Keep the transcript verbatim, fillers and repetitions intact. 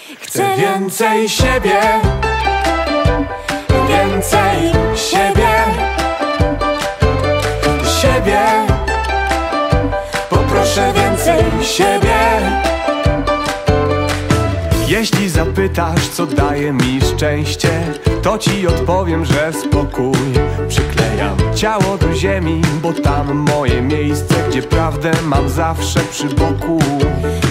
Chcę więcej siebie, więcej siebie, siebie. Poproszę więcej siebie. Jeśli zapytasz, co daje mi szczęście, to ci odpowiem, że spokój. Przyklejam ciało do ziemi, bo tam moje miejsce, gdzie prawdę mam zawsze przy boku.